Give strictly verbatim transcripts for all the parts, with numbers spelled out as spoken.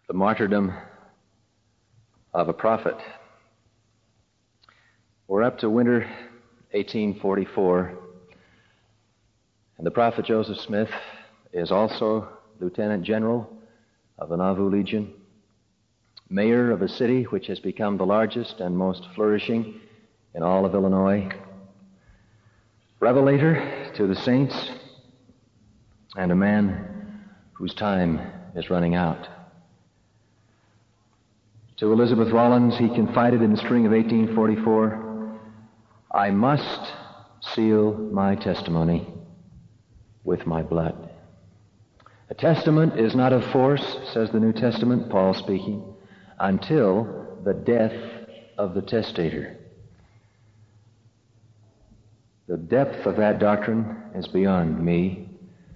The martyrdom of a prophet. We're up to winter eighteen forty-four, and the prophet Joseph Smith is also Lieutenant General of the Nauvoo Legion, mayor of a city which has become the largest and most flourishing in all of Illinois, revelator to the saints, and a man whose time is running out. To Elizabeth Rollins, he confided in the spring of eighteen forty-four, "I must seal my testimony with my blood." A testament is not of force, says the New Testament, Paul speaking, until the death of the testator. The depth of that doctrine is beyond me.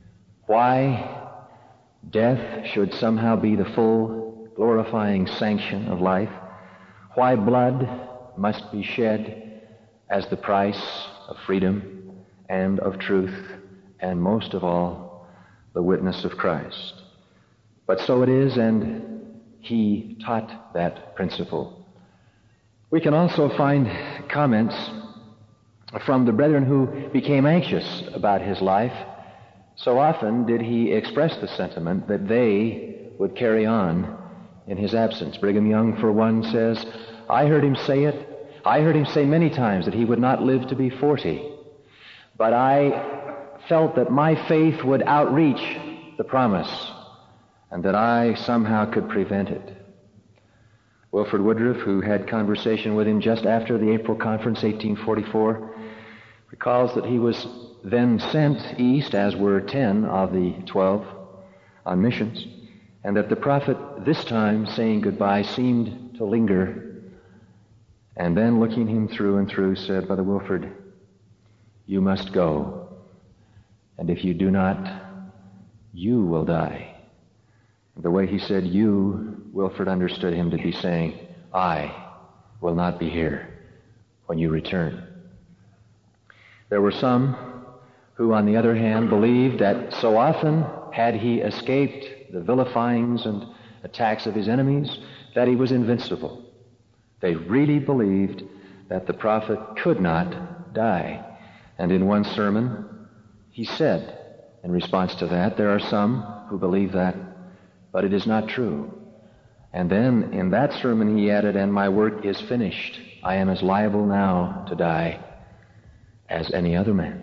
Why death should somehow be the full glorifying sanction of life, why blood must be shed as the price of freedom and of truth, and most of all, the witness of Christ. But so it is, and he taught that principle. We can also find comments from the brethren who became anxious about his life. So often did he express the sentiment that they would carry on in his absence. Brigham Young, for one, says, I heard him say it. I heard him say many times that he would not live to be forty. But I felt that my faith would outreach the promise and that I somehow could prevent it. Wilford Woodruff, who had conversation with him just after the April conference, eighteen forty-four, recalls that he was then sent east, as were ten of the twelve, on missions, and that the prophet this time saying goodbye seemed to linger, and then looking him through and through said, Brother Wilford, you must go, and if you do not, you will die. The way he said you, Wilford understood him to be saying, I will not be here when you return. There were some who, on the other hand, believed that so often had he escaped the vilifyings and attacks of his enemies that he was invincible. They really believed that the prophet could not die. And in one sermon, he said, in response to that, there are some who believe that, but it is not true. And then in that sermon he added, and my work is finished. I am as liable now to die as any other man.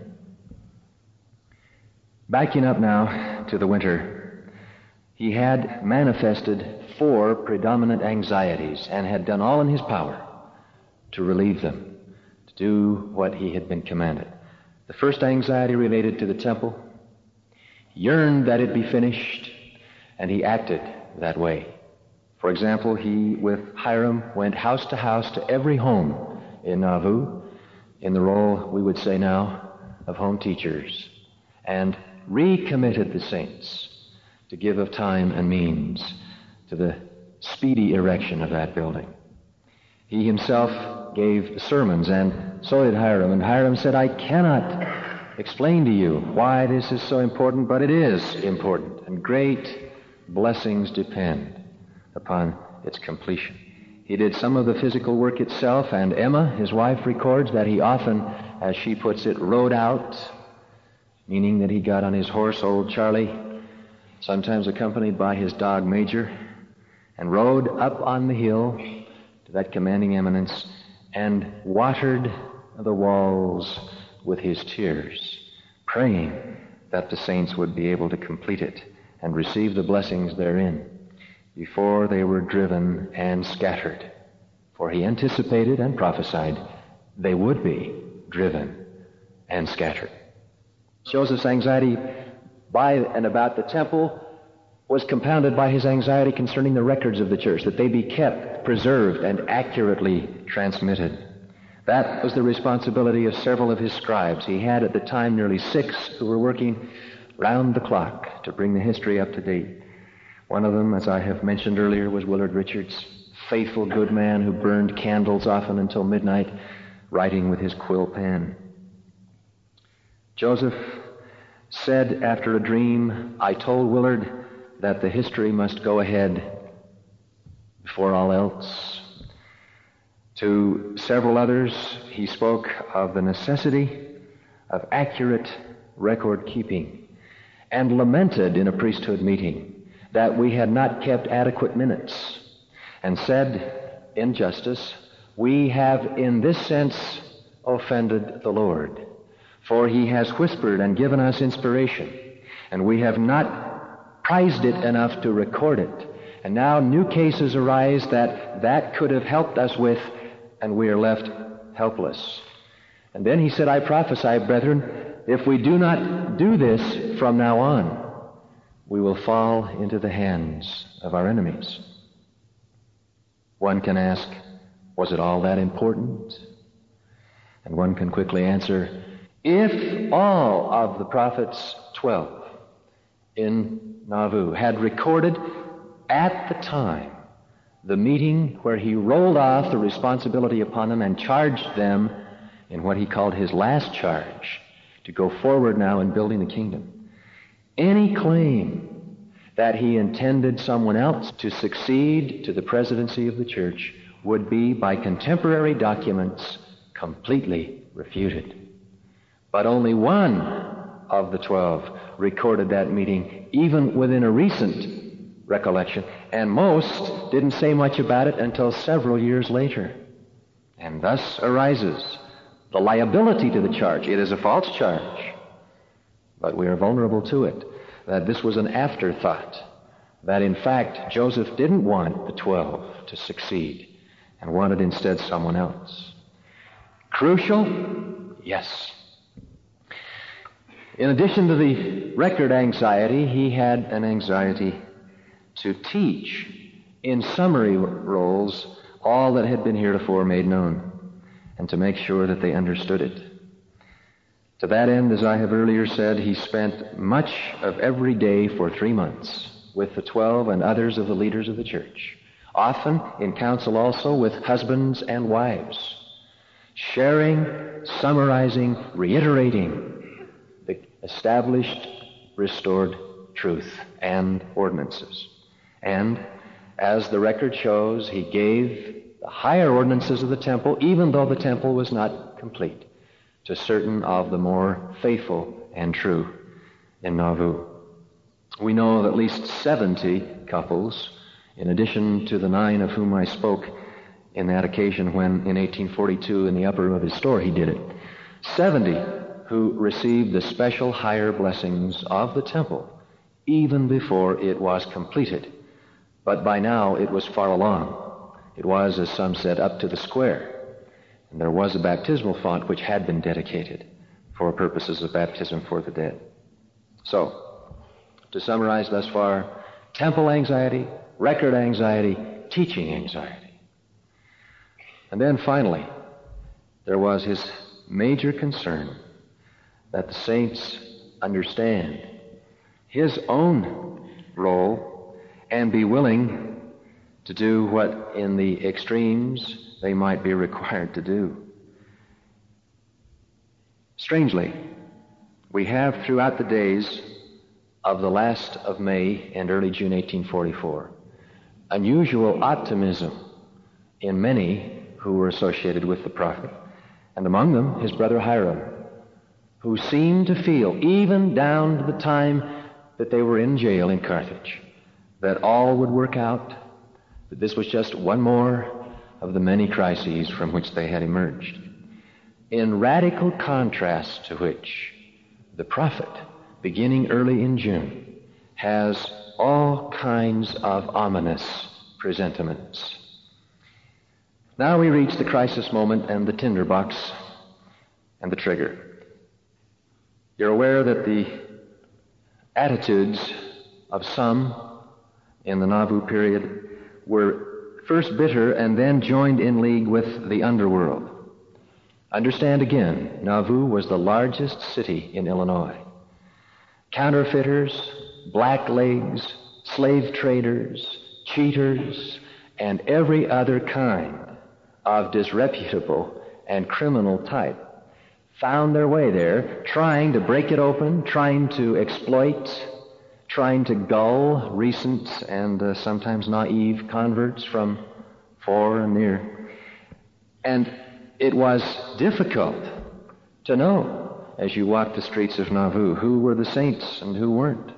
Backing up now to the winter, he had manifested four predominant anxieties and had done all in his power to relieve them, to do what he had been commanded. The first anxiety related to the temple. He yearned that it be finished, and he acted that way. For example, he, with Hiram, went house to house to every home in Nauvoo, in the role, we would say now, of home teachers, and recommitted the saints to give of time and means to the speedy erection of that building. He himself gave sermons, and so did Hiram. And Hiram said, I cannot explain to you why this is so important, but it is important, and great blessings depend upon its completion. He did some of the physical work itself, and Emma, his wife, records that he often, as she puts it, rode out, meaning that he got on his horse, old Charlie, sometimes accompanied by his dog Major, and rode up on the hill to that commanding eminence and watered the walls with his tears, praying that the saints would be able to complete it and receive the blessings therein before they were driven and scattered. For he anticipated and prophesied they would be driven and scattered. Joseph's anxiety by and about the temple was compounded by his anxiety concerning the records of the church, that they be kept, preserved, and accurately transmitted. That was the responsibility of several of his scribes. He had at the time nearly six who were working round the clock to bring the history up to date. One of them, as I have mentioned earlier, was Willard Richards, faithful, good man who burned candles often until midnight, writing with his quill pen. Joseph said after a dream, I told Willard that the history must go ahead before all else. To several others, he spoke of the necessity of accurate record keeping and lamented in a priesthood meeting that we had not kept adequate minutes, and said in justice, we have in this sense offended the Lord, for he has whispered and given us inspiration, and we have not prized it enough to record it. And now new cases arise that that could have helped us with, and we are left helpless. And then he said, I prophesy, brethren, if we do not do this from now on, we will fall into the hands of our enemies. One can ask, was it all that important? And one can quickly answer, if all of the prophets, twelve, in Nauvoo, had recorded at the time the meeting where he rolled off the responsibility upon them and charged them in what he called his last charge to go forward now in building the kingdom, any claim that he intended someone else to succeed to the presidency of the church would be, by contemporary documents, completely refuted. But only one of the twelve recorded that meeting, even within a recent recollection, and most didn't say much about it until several years later. And thus arises the liability to the charge. It is a false charge, but we are vulnerable to it, that this was an afterthought, that in fact Joseph didn't want the twelve to succeed and wanted instead someone else. Crucial? Yes. In addition to the record anxiety, he had an anxiety to teach in summary roles all that had been heretofore made known, and to make sure that they understood it. To that end, as I have earlier said, he spent much of every day for three months with the twelve and others of the leaders of the church, often in council also with husbands and wives, sharing, summarizing, reiterating the established, restored truth and ordinances. And as the record shows, he gave the higher ordinances of the temple, even though the temple was not complete, to certain of the more faithful and true in Nauvoo. We know of at least seventy couples, in addition to the nine of whom I spoke in that occasion when, in eighteen forty-two, in the upper room of his store, he did it. seventy who received the special higher blessings of the temple even before it was completed. But by now it was far along. It was, as some said, up to the square. And there was a baptismal font which had been dedicated for purposes of baptism for the dead. So, to summarize thus far, temple anxiety, record anxiety, teaching anxiety. And then finally, there was his major concern that the saints understand his own role and be willing to do what in the extremes they might be required to do. Strangely, we have throughout the days of the last of May and early June eighteen forty-four unusual optimism in many who were associated with the prophet, and among them his brother Hiram, who seemed to feel, even down to the time that they were in jail in Carthage, that all would work out, that this was just one more of the many crises from which they had emerged. In radical contrast to which, the prophet, beginning early in June, has all kinds of ominous presentiments. Now we reach the crisis moment and the tinderbox and the trigger. You're aware that the attitudes of some in the Nauvoo period were first bitter and then joined in league with the underworld. Understand again, Nauvoo was the largest city in Illinois. Counterfeiters, blacklegs, slave traders, cheaters, and every other kind of disreputable and criminal type found their way there, trying to break it open, trying to exploit, trying to gull recent and uh, sometimes naive converts from far and near. And it was difficult to know, as you walked the streets of Nauvoo, who were the saints and who weren't.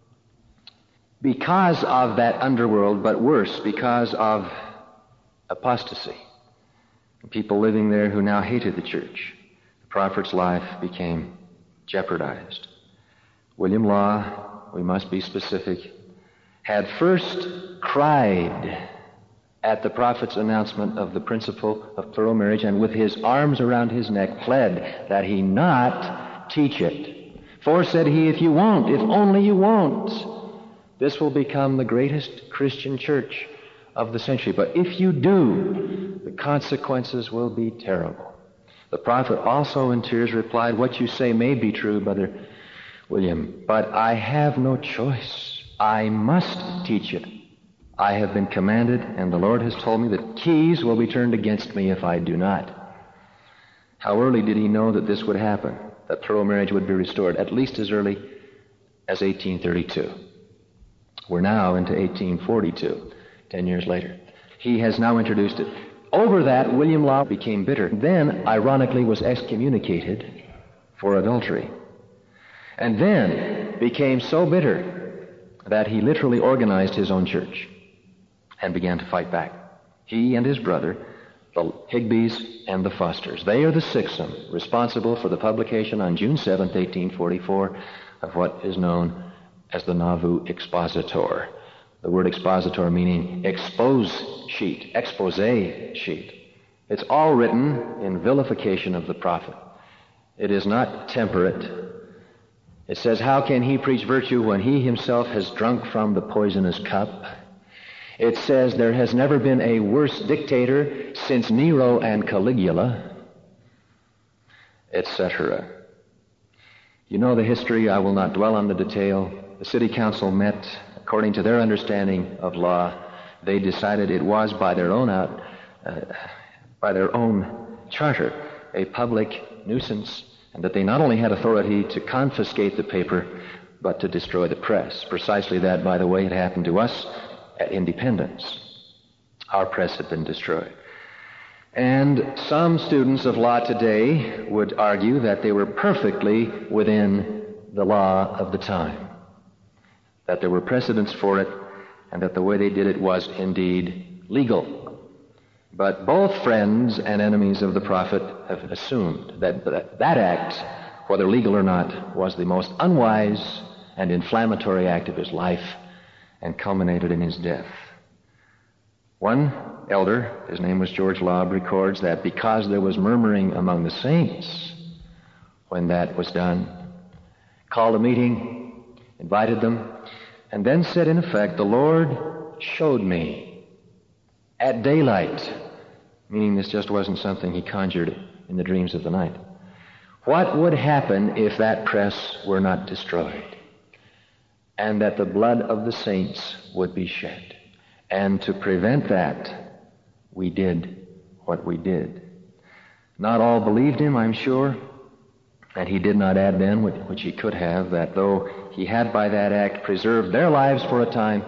Because of that underworld, but worse, because of apostasy. People living there who now hated the church. The prophet's life became jeopardized. William Law, we must be specific, had first cried at the prophet's announcement of the principle of plural marriage, and with his arms around his neck pled that he not teach it. For, said he, if you won't, if only you won't, this will become the greatest Christian church of the century. But if you do, the consequences will be terrible. The prophet also in tears replied, what you say may be true, Brother William, but I have no choice. I must teach it. I have been commanded, and the Lord has told me that keys will be turned against me if I do not. How early did he know that this would happen, that plural marriage would be restored? At least as early as eighteen thirty-two. We're now into eighteen forty-two, ten years later. He has now introduced it. Over that, William Law became bitter. Then, ironically, was excommunicated for adultery. And then became so bitter that he literally organized his own church and began to fight back. He and his brother, the Higbees and the Fosters. They are the sixth responsible for the publication on June seventh, eighteen forty-four, of what is known as the Nauvoo Expositor. The word expositor meaning expose sheet, expose sheet. It's all written in vilification of the prophet. It is not temperate. It says, how can he preach virtue when he himself has drunk from the poisonous cup? It says there has never been a worse dictator since Nero and Caligula, et cetera. You know the history. I will not dwell on the detail. The city council met according to their understanding of law. They decided it was by their own out, uh, by their own charter, a public nuisance, and that they not only had authority to confiscate the paper, but to destroy the press. Precisely that, by the way, had happened to us at Independence. Our press had been destroyed. And some students of law today would argue that they were perfectly within the law of the time, that there were precedents for it, and that the way they did it was indeed legal. But both friends and enemies of the prophet have assumed that that, that act, whether legal or not, was the most unwise and inflammatory act of his life, and culminated in his death. One elder, his name was George Laub, records that because there was murmuring among the saints when that was done, called a meeting, invited them, and then said, in effect, the Lord showed me at daylight, meaning this just wasn't something he conjured in the dreams of the night, what would happen if that press were not destroyed, and that the blood of the saints would be shed. And to prevent that, we did what we did. Not all believed him, I'm sure, and he did not add then, which he could have, that though he had by that act preserved their lives for a time,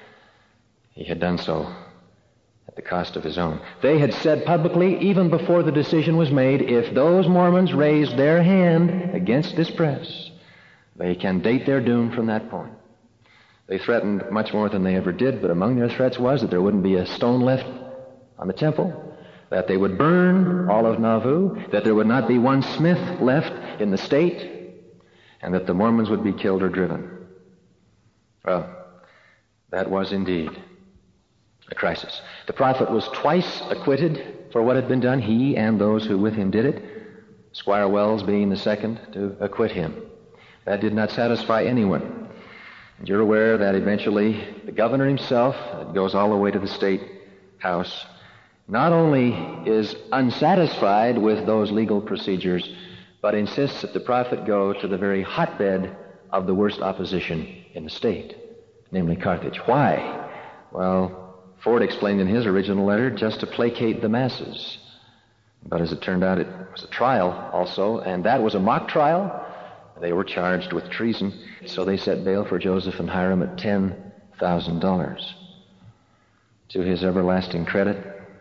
he had done so at the cost of his own. They had said publicly, even before the decision was made, if those Mormons raised their hand against this press, they can date their doom from that point. They threatened much more than they ever did, but among their threats was that there wouldn't be a stone left on the temple, that they would burn all of Nauvoo, that there would not be one smith left in the state, and that the Mormons would be killed or driven. Well, that was indeed a crisis. The prophet was twice acquitted for what had been done, he and those who with him did it, Squire Wells being the second to acquit him. That did not satisfy anyone. And you're aware that eventually the governor himself, it goes all the way to the state house, not only is unsatisfied with those legal procedures, but insists that the prophet go to the very hotbed of the worst opposition in the state, namely Carthage. Why? Well, Ford explained in his original letter, just to placate the masses. But as it turned out, it was a trial also, and that was a mock trial, They were charged with treason, so they set bail for Joseph and Hyrum at ten thousand dollars. To his everlasting credit,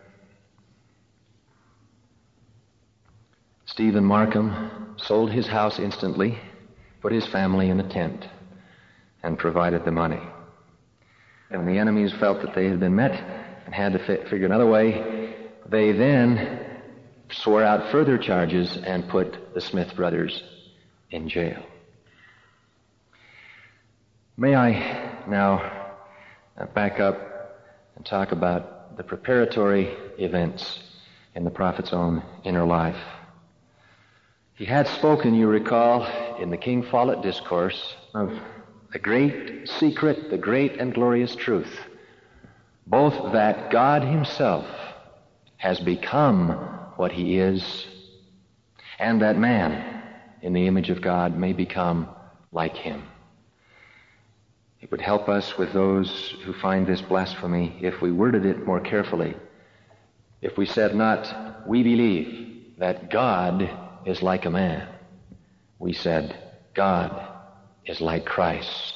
Stephen Markham sold his house instantly, put his family in a tent, and provided the money. And the enemies felt that they had been met and had to fi- figure another way. They then swore out further charges and put the Smith brothers in jail. May I now back up and talk about the preparatory events in the prophet's own inner life. He had spoken, you recall, in the King Follett Discourse of the great secret, the great and glorious truth, both that God himself has become what he is, and that man, in the image of God, may become like him. It would help us with those who find this blasphemy if we worded it more carefully. If we said not, we believe that God is like a man. We said, God is like Christ.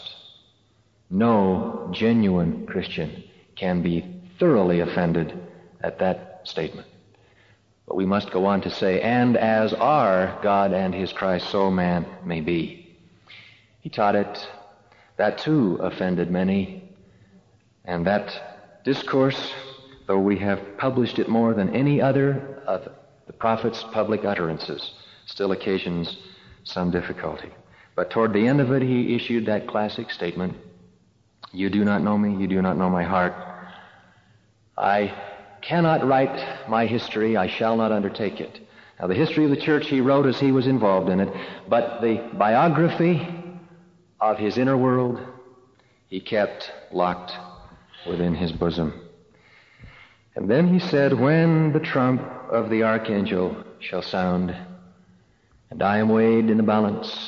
No genuine Christian can be thoroughly offended at that statement. But we must go on to say, and as are God and his Christ, so man may be. He taught it. That too offended many. And that discourse, though we have published it more than any other of the prophet's public utterances, still occasions some difficulty. But toward the end of it, he issued that classic statement, you do not know me, you do not know my heart. I cannot write my history, I shall not undertake it. Now, the history of the church he wrote as he was involved in it, but the biography of his inner world he kept locked within his bosom. And then he said, when the trump of the archangel shall sound, and I am weighed in the balance,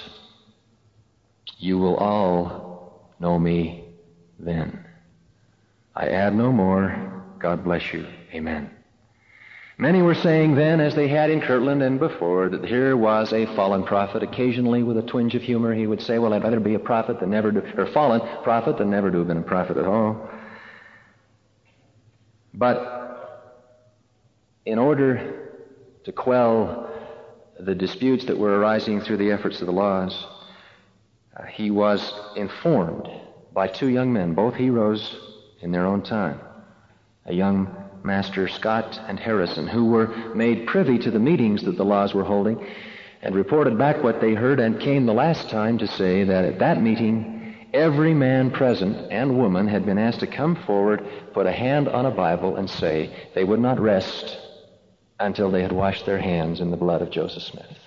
you will all know me then. I add no more. God bless you. Amen. Many were saying then, as they had in Kirtland and before, that here was a fallen prophet. Occasionally, with a twinge of humor, he would say, well, I'd rather be a prophet than never do, or fallen prophet than never to have been a prophet at all. But in order to quell the disputes that were arising through the efforts of the laws, uh, he was informed by two young men, both heroes in their own time, a young Master Scott and Harrison, who were made privy to the meetings that the laws were holding and reported back what they heard, and came the last time to say that at that meeting every man present and woman had been asked to come forward, put a hand on a Bible, and say they would not rest until they had washed their hands in the blood of Joseph Smith.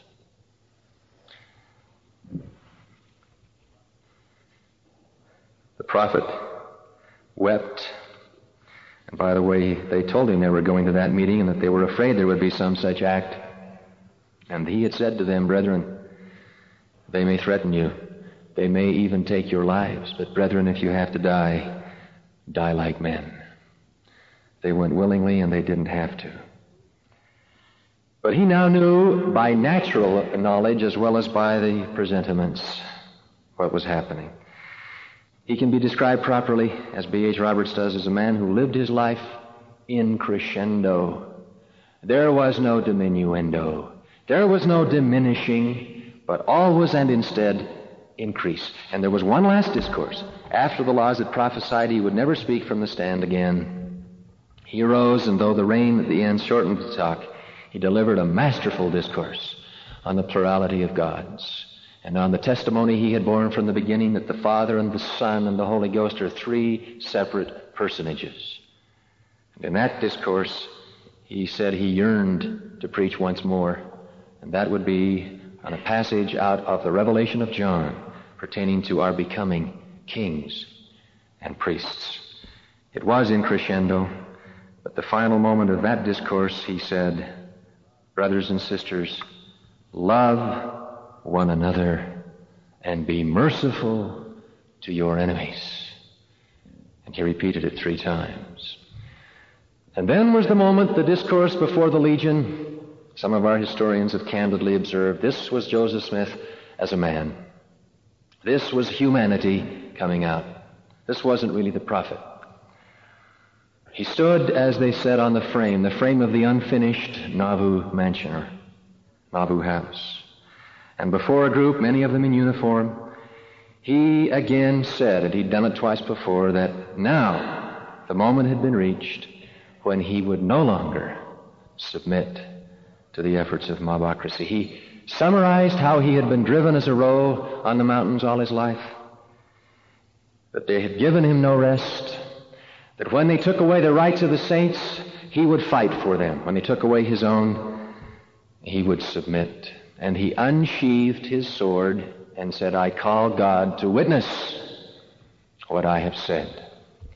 The prophet wept. And by the way, they told him they were going to that meeting and that they were afraid there would be some such act. And he had said to them, brethren, they may threaten you. They may even take your lives. But brethren, if you have to die, die like men. They went willingly and they didn't have to. But he now knew by natural knowledge as well as by the presentiments what was happening. He can be described properly, as B H Roberts does, as a man who lived his life in crescendo. There was no diminuendo. There was no diminishing, but always and instead increase. And there was one last discourse. After the laws had prophesied he would never speak from the stand again, he arose, and though the rain at the end shortened the talk, he delivered a masterful discourse on the plurality of gods, and on the testimony he had borne from the beginning that the Father and the Son and the Holy Ghost are three separate personages. And in that discourse, he said he yearned to preach once more, and that would be on a passage out of the Revelation of John pertaining to our becoming kings and priests. It was in crescendo, but the final moment of that discourse, he said, brothers and sisters, love one another and be merciful to your enemies. And he repeated it three times. And then was the moment, the discourse before the legion. Some of our historians have candidly observed this was Joseph Smith as a man. This was humanity coming out. This wasn't really the prophet. He stood, as they said, on the frame, the frame of the unfinished Nauvoo mansion, or Nauvoo house. And before a group, many of them in uniform, he again said, and he'd done it twice before, that now the moment had been reached when he would no longer submit to the efforts of mobocracy. He summarized how he had been driven as a roe on the mountains all his life, that they had given him no rest, that when they took away the rights of the saints, he would fight for them. When they took away his own, he would submit. And he unsheathed his sword and said, I call God to witness what I have said.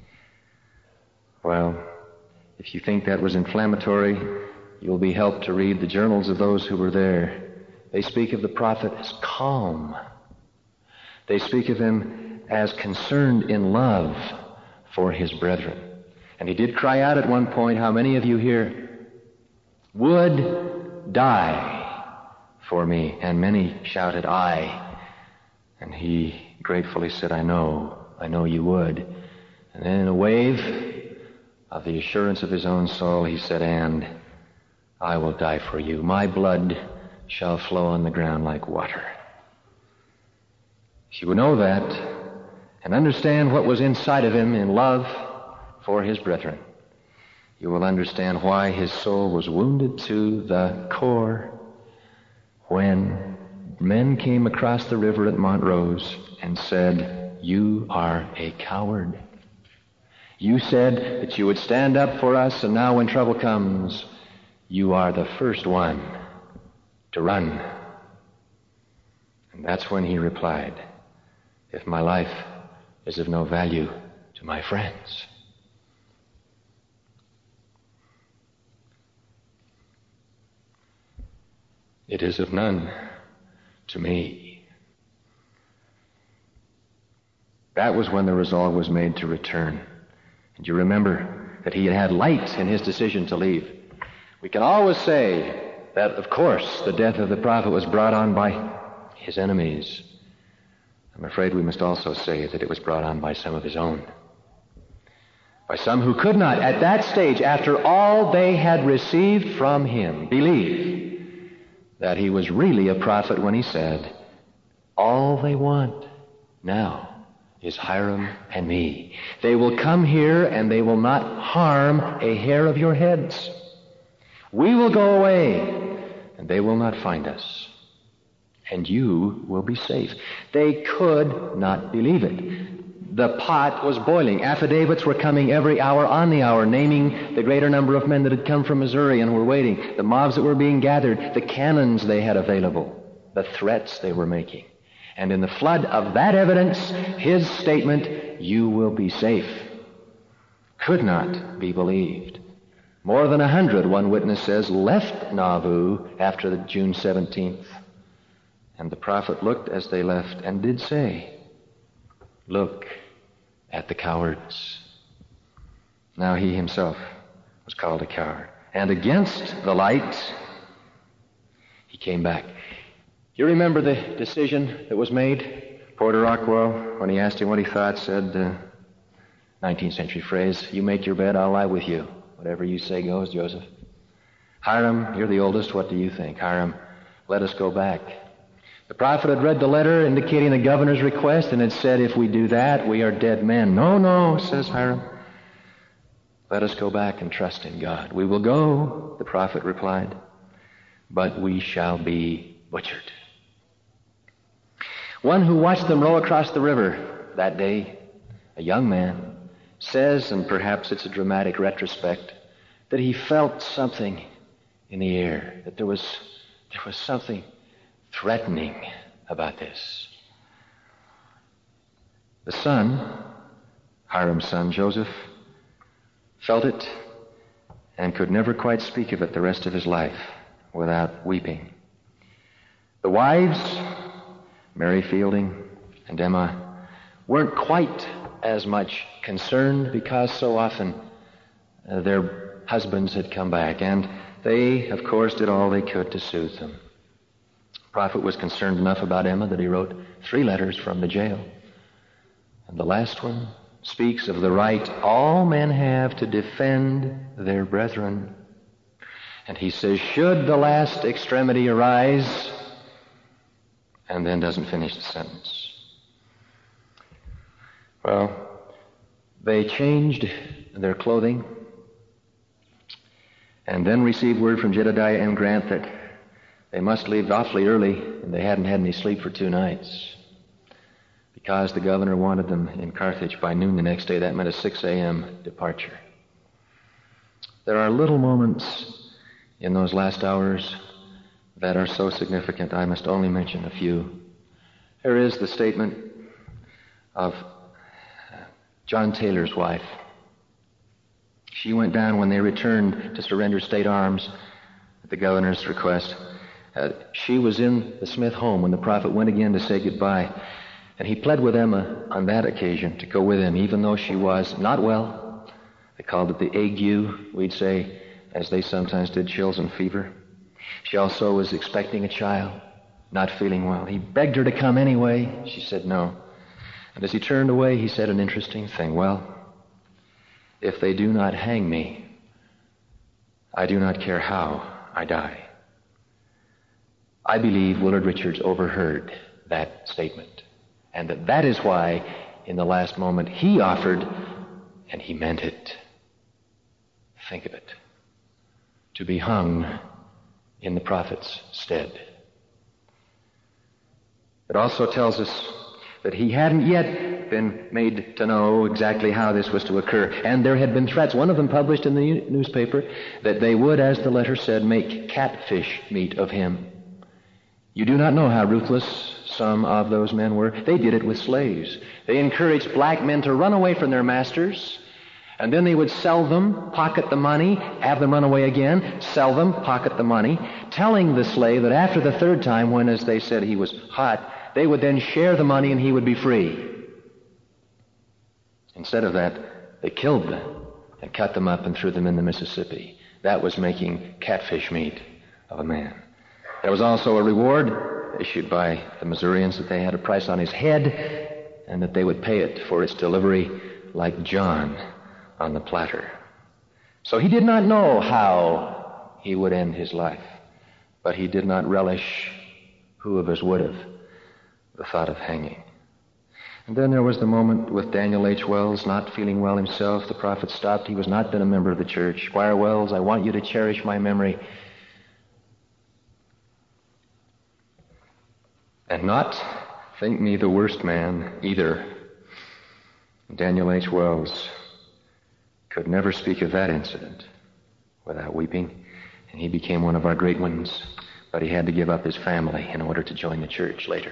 Well, if you think that was inflammatory, you'll be helped to read the journals of those who were there. They speak of the prophet as calm. They speak of him as concerned in love for his brethren. And he did cry out at one point, how many of you here would die for me? And many shouted, I. And he gratefully said, I know, I know you would. And then in a wave of the assurance of his own soul, he said, and I will die for you. My blood shall flow on the ground like water. If you would know that and understand what was inside of him in love for his brethren, you will understand why his soul was wounded to the core when men came across the river at Montrose and said, you are a coward. You said that you would stand up for us, and now when trouble comes, you are the first one to run. And that's when he replied, if my life is of no value to my friends, it is of none to me. That was when the resolve was made to return. And you remember that he had had light in his decision to leave. We can always say that, of course, the death of the prophet was brought on by his enemies. I'm afraid we must also say that it was brought on by some of his own. By some who could not, at that stage, after all they had received from him, believe that he was really a prophet when he said, all they want now is Hiram and me. They will come here and they will not harm a hair of your heads. We will go away and they will not find us. And you will be safe. They could not believe it. The pot was boiling. Affidavits were coming every hour on the hour, naming the greater number of men that had come from Missouri and were waiting, the mobs that were being gathered, the cannons they had available, the threats they were making. And in the flood of that evidence, his statement, you will be safe, could not be believed. More than a hundred, one witness says, left Nauvoo after the June seventeenth. And the prophet looked as they left and did say, look at the cowards. Now he himself was called a coward. And against the light, he came back. You remember the decision that was made? Porter Rockwell, when he asked him what he thought, said, uh, nineteenth century phrase, you make your bed, I'll lie with you. Whatever you say goes, Joseph. Hiram, you're the oldest, what do you think? Hiram, let us go back. The prophet had read the letter indicating the governor's request and had said, if we do that, we are dead men. No, no, says Hiram. Let us go back and trust in God. We will go, the prophet replied, but we shall be butchered. One who watched them row across the river that day, a young man, says, and perhaps it's a dramatic retrospect, that he felt something in the air, that there was, there was something threatening about this. The son, Hiram's son, Joseph, felt it and could never quite speak of it the rest of his life without weeping. The wives, Mary Fielding and Emma, weren't quite as much concerned because so often uh, their husbands had come back, and they, of course, did all they could to soothe them. prophet was concerned enough about Emma that he wrote three letters from the jail. And the last one speaks of the right all men have to defend their brethren. And he says, should the last extremity arise, and then doesn't finish the sentence. Well, they changed their clothing and then received word from Jedediah M. Grant that they must leave awfully early, and they hadn't had any sleep for two nights because the governor wanted them in Carthage by noon the next day. That meant a six a.m. departure. There are little moments in those last hours that are so significant. I must only mention a few. There is the statement of John Taylor's wife. She went down when they returned to surrender state arms at the governor's request. Uh, she was in the Smith home when the prophet went again to say goodbye. And he pled with Emma on that occasion to go with him, even though she was not well. They called it the ague, we'd say, as they sometimes did, chills and fever. She also was expecting a child, not feeling well. He begged her to come anyway. She said no. And as he turned away, he said an interesting thing. Well, if they do not hang me, I do not care how I die. I believe Willard Richards overheard that statement, and that that is why, in the last moment, he offered, and he meant it. Think of it. To be hung in the prophet's stead. It also tells us that he hadn't yet been made to know exactly how this was to occur. And there had been threats, one of them published in the newspaper, that they would, as the letter said, make catfish meat of him. You do not know how ruthless some of those men were. They did it with slaves. They encouraged black men to run away from their masters, and then they would sell them, pocket the money, have them run away again, sell them, pocket the money, telling the slave that after the third time, when, as they said, he was hot, they would then share the money and he would be free. Instead of that, they killed them and cut them up and threw them in the Mississippi. That was making catfish meat of a man. There was also a reward issued by the Missourians that they had a price on his head and that they would pay it for its delivery like John on the platter. So he did not know how he would end his life, but he did not relish, who of us would have, the thought of hanging. And then there was the moment with Daniel H. Wells not feeling well himself. The prophet stopped. He was not then a member of the church. Squire Wells, I want you to cherish my memory and not think me the worst man either. Daniel H. Wells could never speak of that incident without weeping, and he became one of our great ones, but he had to give up his family in order to join the church later.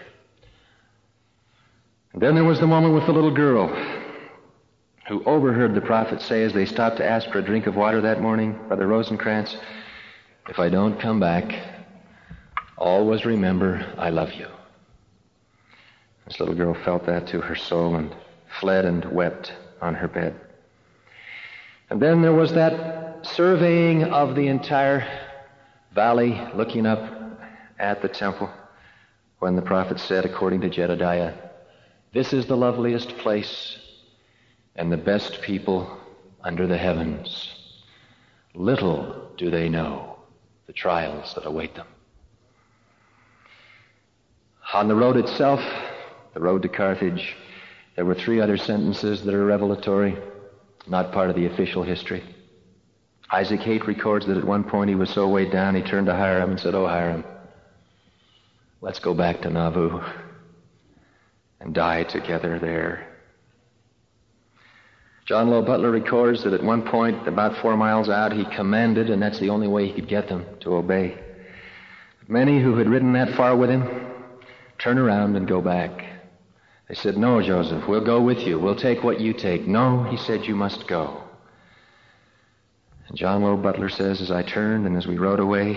And then there was the moment with the little girl who overheard the prophet say as they stopped to ask for a drink of water that morning, Brother Rosencrantz, if I don't come back, always remember I love you. This little girl felt that to her soul and fled and wept on her bed. And then there was that surveying of the entire valley, looking up at the temple, when the prophet said, according to Jedediah, this is the loveliest place and the best people under the heavens. Little do they know the trials that await them. On the road itself, the road to Carthage, there were three other sentences that are revelatory, not part of the official history. Isaac Haight records that at one point he was so weighed down, he turned to Hiram and said, oh, Hiram, let's go back to Nauvoo and die together there. John Lowe Butler records that at one point, about four miles out, he commanded, and that's the only way he could get them to obey. Many who had ridden that far with him turn around and go back. They said, no, Joseph, we'll go with you. We'll take what you take. No, he said, you must go. And John Lowe Butler says, as I turned and as we rode away,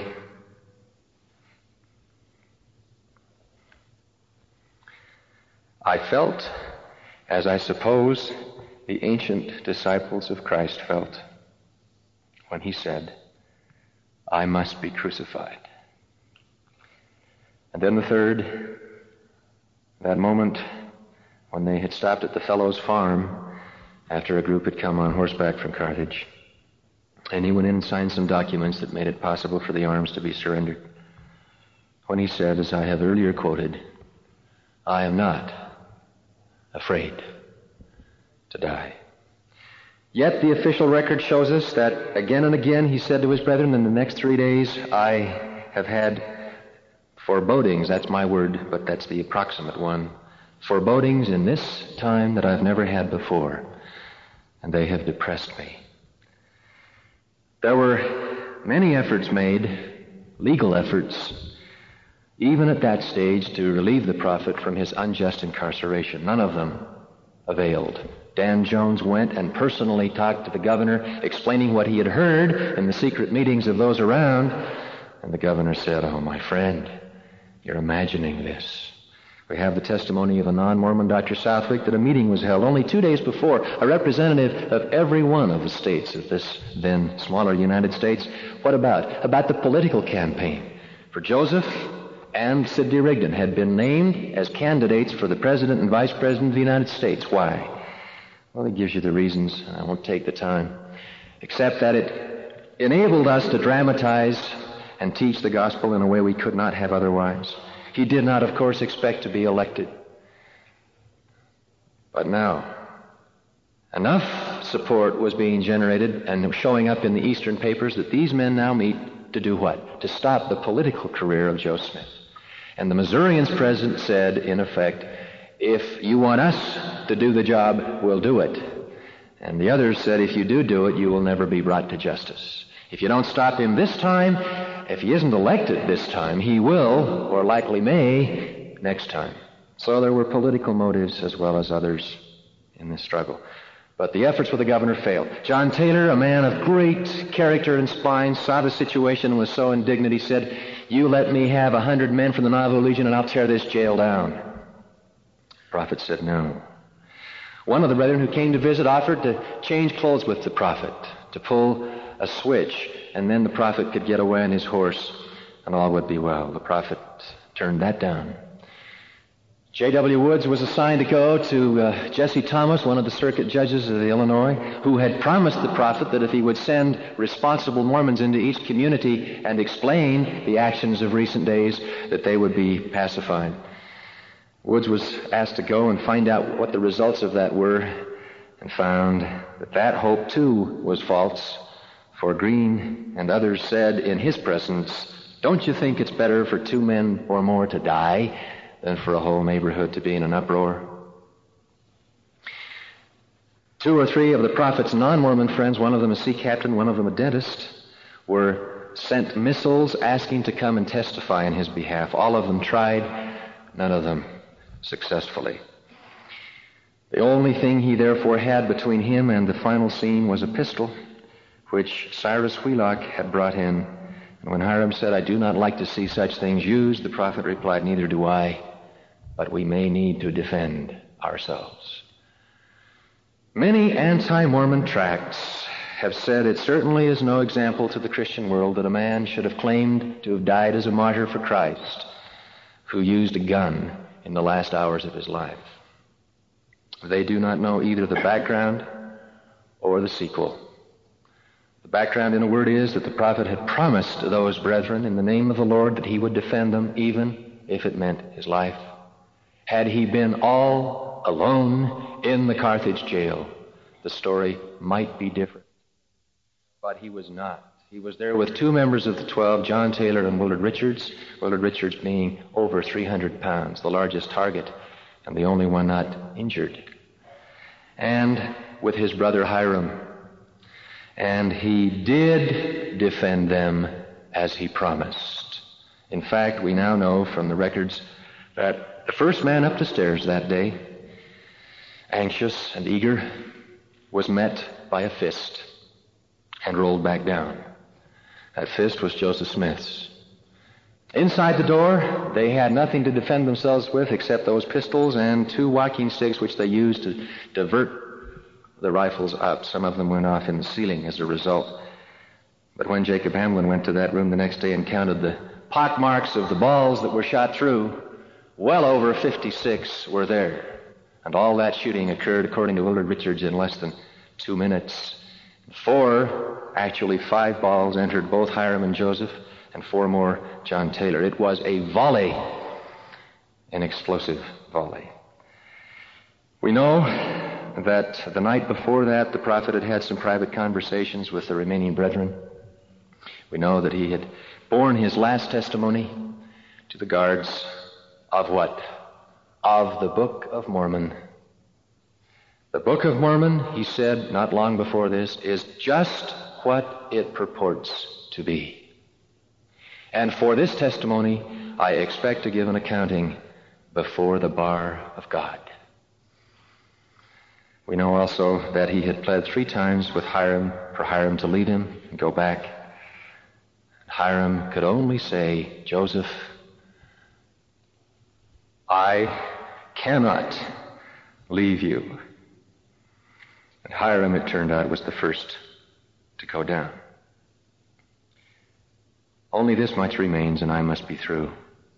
I felt, as I suppose the ancient disciples of Christ felt, when he said, I must be crucified. And then the third, that moment when they had stopped at the fellow's farm after a group had come on horseback from Carthage. And he went in and signed some documents that made it possible for the arms to be surrendered. When he said, as I have earlier quoted, I am not afraid to die. Yet the official record shows us that again and again he said to his brethren, in the next three days I have had forebodings, that's my word, but that's the approximate one, forebodings in this time that I've never had before, and they have depressed me. There were many efforts made, legal efforts, even at that stage, to relieve the prophet from his unjust incarceration. None of them availed. Dan Jones went and personally talked to the governor, explaining what he had heard in the secret meetings of those around, and the governor said, oh, my friend, you're imagining this. We have the testimony of a non-Mormon, Doctor Southwick, that a meeting was held only two days before. A representative of every one of the states of this then smaller United States. What about? About the political campaign. For Joseph and Sidney Rigdon had been named as candidates for the President and Vice President of the United States. Why? Well, it gives you the reasons. I won't take the time. Except that it enabled us to dramatize and teach the gospel in a way we could not have otherwise. He did not, of course, expect to be elected. But now, enough support was being generated and showing up in the Eastern papers that these men now meet to do what? To stop the political career of Joe Smith. And the Missourians present said, in effect, if you want us to do the job, we'll do it. And the others said, if you do do it, you will never be brought to justice. If you don't stop him this time, if he isn't elected this time, he will, or likely may, next time. So there were political motives as well as others in this struggle. But the efforts with the governor failed. John Taylor, a man of great character and spine, saw the situation and was so indignant he said, you let me have a hundred men from the Navajo Legion and I'll tear this jail down. The prophet said no. One of the brethren who came to visit offered to change clothes with the prophet, to pull a switch, and then the prophet could get away on his horse and all would be well. The prophet turned that down. J W Woods was assigned to go to uh, Jesse Thomas, one of the circuit judges of the Illinois, who had promised the prophet that if he would send responsible Mormons into each community and explain the actions of recent days, that they would be pacified. Woods was asked to go and find out what the results of that were, and found that that hope too was false. For Green and others said in his presence, don't you think it's better for two men or more to die than for a whole neighborhood to be in an uproar? Two or three of the prophet's non-Mormon friends, one of them a sea captain, one of them a dentist, were sent missiles asking to come and testify in his behalf. All of them tried, none of them successfully. The only thing he therefore had between him and the final scene was a pistol, which Cyrus Wheelock had brought in. And when Hiram said, I do not like to see such things used, the prophet replied, neither do I, but we may need to defend ourselves. Many anti-Mormon tracts have said it certainly is no example to the Christian world that a man should have claimed to have died as a martyr for Christ who used a gun in the last hours of his life. They do not know either the background or the sequel. The background, in a word, is that the prophet had promised those brethren in the name of the Lord that he would defend them even if it meant his life. Had he been all alone in the Carthage jail, the story might be different. But he was not. He was there with two members of the twelve, John Taylor and Willard Richards, Willard Richards being over three hundred pounds, the largest target and the only one not injured. And with his brother Hiram. And he did defend them as he promised. In fact, we now know from the records that the first man up the stairs that day, anxious and eager, was met by a fist and rolled back down. That fist was Joseph Smith's. Inside the door, they had nothing to defend themselves with except those pistols and two walking sticks which they used to divert the rifles up. Some of them went off in the ceiling as a result. But when Jacob Hamlin went to that room the next day and counted the pock marks of the balls that were shot through, well over fifty-six were there. And all that shooting occurred, according to Willard Richards, in less than two minutes. Four, actually five balls entered both Hiram and Joseph, and four more John Taylor. It was a volley, an explosive volley. We know that the night before that, the prophet had had some private conversations with the remaining brethren. We know that he had borne his last testimony to the guards of what? Of the Book of Mormon. The Book of Mormon, he said not long before this, is just what it purports to be. And for this testimony, I expect to give an accounting before the bar of God. We know also that he had pled three times with Hiram for Hiram to leave him and go back. Hiram could only say, Joseph, I cannot leave you. And Hiram, it turned out, was the first to go down. Only this much remains, and I must be through.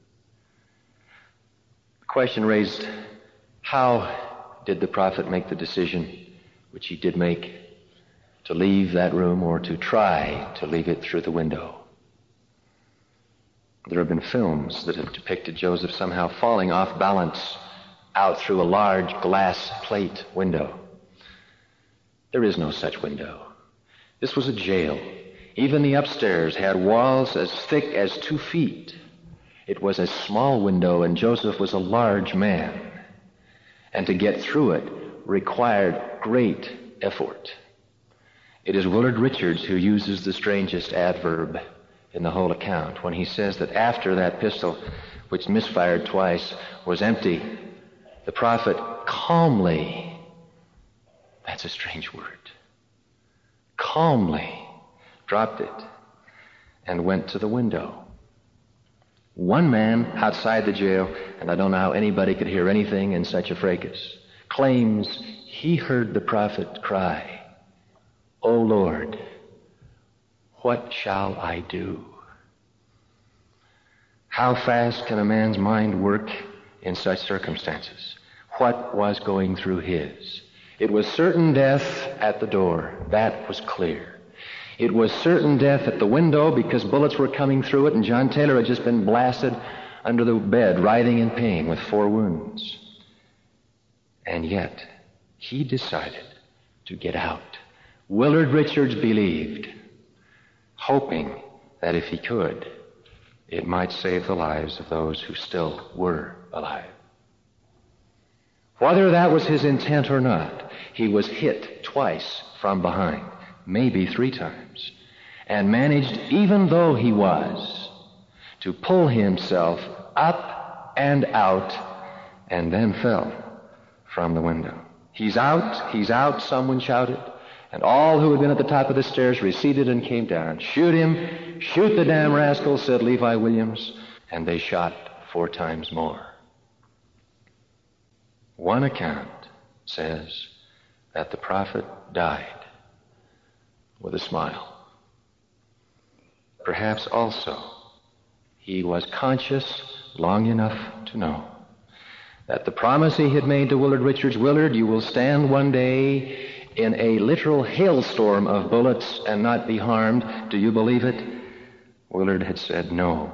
The question raised, how did the prophet make the decision, which he did make, to leave that room or to try to leave it through the window? There have been films that have depicted Joseph somehow falling off balance out through a large glass plate window. There is no such window. This was a jail. Even the upstairs had walls as thick as two feet. It was a small window, and Joseph was a large man. And to get through it required great effort. It is Willard Richards who uses the strangest adverb in the whole account when he says that after that pistol, which misfired twice, was empty, the prophet calmly, that's a strange word, calmly dropped it and went to the window. One man outside the jail, and I don't know how anybody could hear anything in such a fracas, claims he heard the prophet cry, O Lord, what shall I do? How fast can a man's mind work in such circumstances? What was going through his? It was certain death at the door. That was clear. It was certain death at the window because bullets were coming through it, and John Taylor had just been blasted under the bed, writhing in pain with four wounds. And yet, he decided to get out. Willard Richards believed, hoping that if he could, it might save the lives of those who still were alive. Whether that was his intent or not, he was hit twice from behind, maybe three times, and managed, even though he was, to pull himself up and out, and then fell from the window. He's out, he's out, someone shouted, and all who had been at the top of the stairs receded and came down. Shoot him, shoot the damn rascal, said Levi Williams, and they shot four times more. One account says that the prophet died with a smile. Perhaps also he was conscious long enough to know that the promise he had made to Willard Richards, Willard, you will stand one day in a literal hailstorm of bullets and not be harmed. Do you believe it? Willard had said no.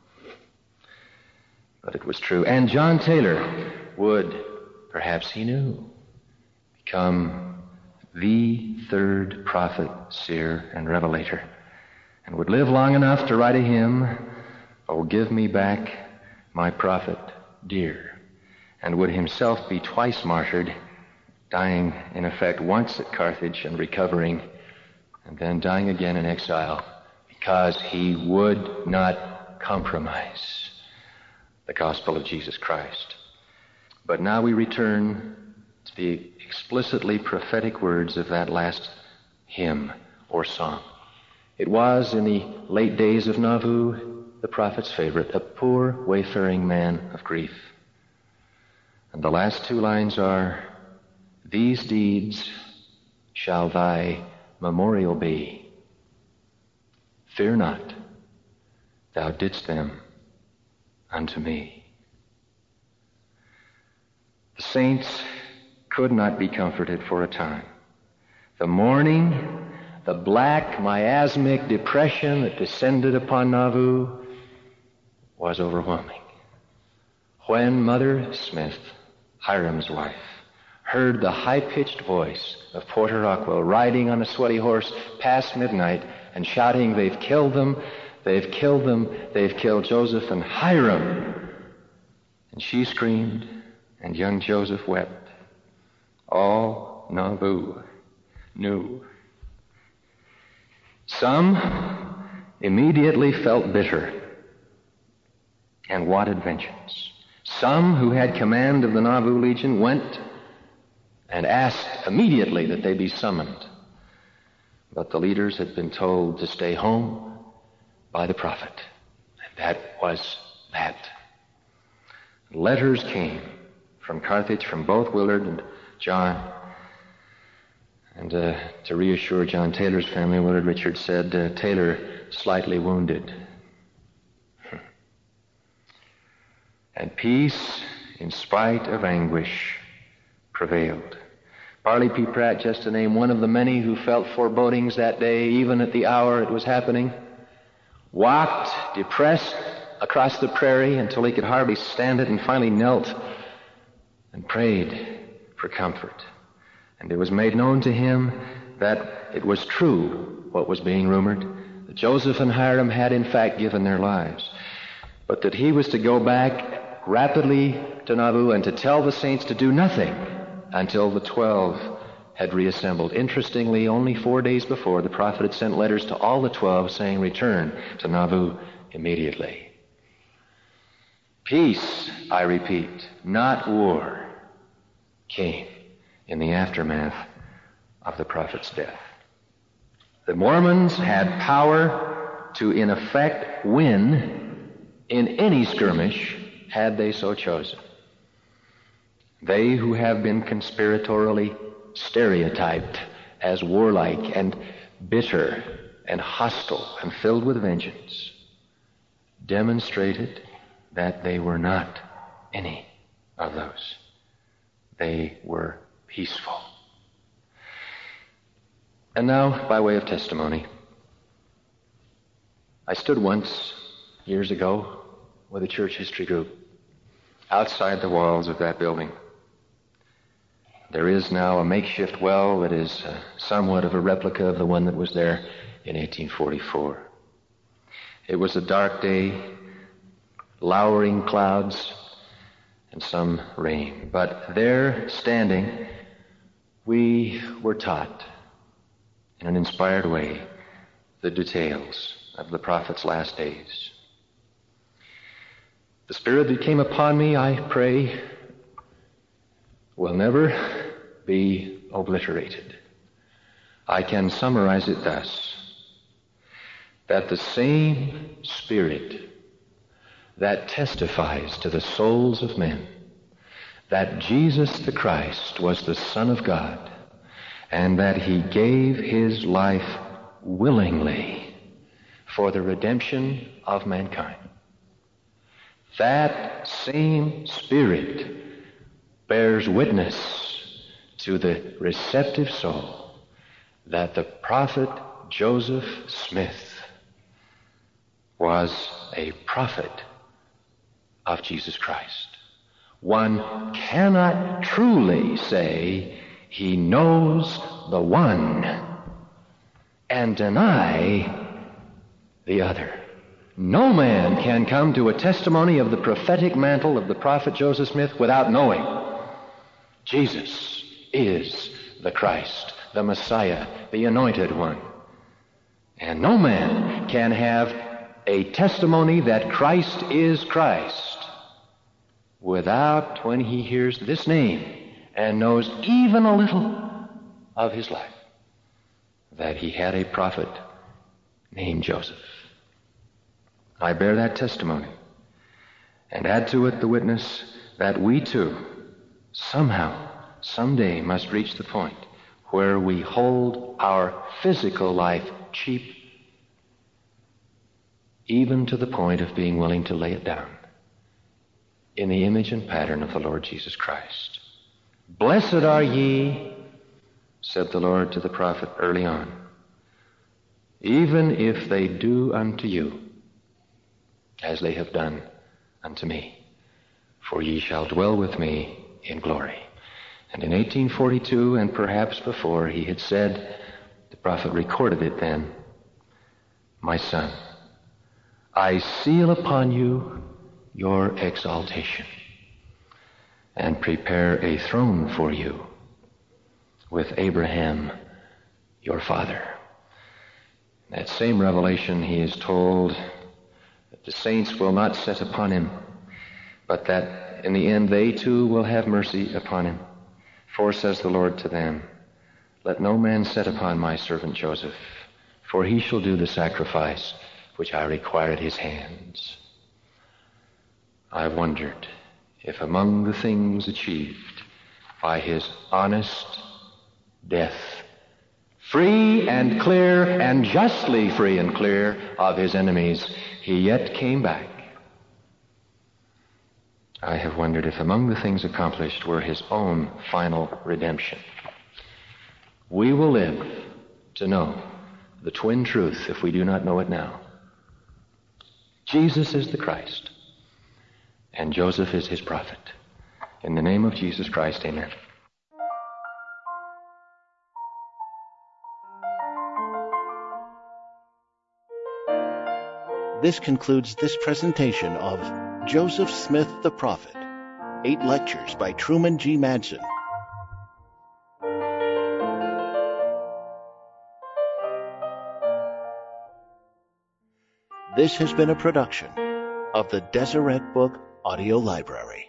But it was true. And John Taylor would, perhaps he knew, become the third prophet, seer, and revelator, and would live long enough to write a hymn, Oh, give me back my prophet dear, and would himself be twice martyred, dying in effect once at Carthage and recovering, and then dying again in exile, because he would not compromise the gospel of Jesus Christ. But now we return to the explicitly prophetic words of that last hymn or song. It was, in the late days of Nauvoo, the prophet's favorite, a poor wayfaring man of grief. And the last two lines are, these deeds shall thy memorial be. Fear not, thou didst them unto me. The saints could not be comforted for a time. The mourning, the black miasmic depression that descended upon Nauvoo was overwhelming. When Mother Smith, Hiram's wife, heard the high-pitched voice of Porter Rockwell riding on a sweaty horse past midnight and shouting, "They've killed them, they've killed them, they've killed Joseph and Hiram," and she screamed, and young Joseph wept, all Nauvoo knew. Some immediately felt bitter and wanted vengeance. Some who had command of the Nauvoo Legion went and asked immediately that they be summoned. But the leaders had been told to stay home by the prophet. And that was that. Letters came from Carthage, from both Willard and John. And uh, to reassure John Taylor's family, Willard Richards said, uh, Taylor slightly wounded. And peace, in spite of anguish, prevailed. Parley P. Pratt, just to name one of the many who felt forebodings that day, even at the hour it was happening, walked depressed across the prairie until he could hardly stand it, and finally knelt and prayed for comfort. And it was made known to him that it was true what was being rumored, that Joseph and Hiram had in fact given their lives, but that he was to go back rapidly to Nauvoo and to tell the saints to do nothing until the twelve had reassembled. Interestingly, only four days before, the prophet had sent letters to all the twelve saying, "Return to Nauvoo immediately." Peace, I repeat, not war, came in the aftermath of the prophet's death. The Mormons had power to, in effect, win in any skirmish had they so chosen. They who have been conspiratorially stereotyped as warlike and bitter and hostile and filled with vengeance demonstrated that they were not any of those. They were peaceful. And now, by way of testimony, I stood once, years ago, with a church history group outside the walls of that building. There is now a makeshift well that is uh, somewhat of a replica of the one that was there in eighteen forty-four. It was a dark day, lowering clouds, and some rain. But there, standing, we were taught in an inspired way the details of the prophet's last days. The Spirit that came upon me, I pray, will never be obliterated. I can summarize it thus: that the same Spirit that testifies to the souls of men that Jesus the Christ was the Son of God, and that he gave his life willingly for the redemption of mankind, that same Spirit bears witness to the receptive soul that the prophet Joseph Smith was a prophet of Jesus Christ. One cannot truly say he knows the one and deny the other. No man can come to a testimony of the prophetic mantle of the prophet Joseph Smith without knowing Jesus is the Christ, the Messiah, the Anointed One. And no man can have a testimony that Christ is Christ without, when he hears this name and knows even a little of his life, that he had a prophet named Joseph. I bear that testimony and add to it the witness that we too somehow, someday must reach the point where we hold our physical life cheap even to the point of being willing to lay it down in the image and pattern of the Lord Jesus Christ. Blessed are ye, said the Lord to the prophet early on, even if they do unto you as they have done unto me, for ye shall dwell with me in glory. And in eighteen forty-two, and perhaps before, he had said, the prophet recorded it then, my son, I seal upon you your exaltation, and prepare a throne for you with Abraham your father. In that same revelation, he is told that the saints will not set upon him, but that in the end they too will have mercy upon him. For, says the Lord to them, let no man set upon my servant Joseph, for he shall do the sacrifice which I require at his hands. I wondered if among the things achieved by his honest death, free and clear and justly free and clear of his enemies, he yet came back. I have wondered if among the things accomplished were his own final redemption. We will live to know the twin truth if we do not know it now. Jesus is the Christ, and Joseph is his prophet. In the name of Jesus Christ, amen. This concludes this presentation of Joseph Smith the Prophet, eight lectures by Truman G. Madsen. This has been a production of the Deseret Book Audio Library.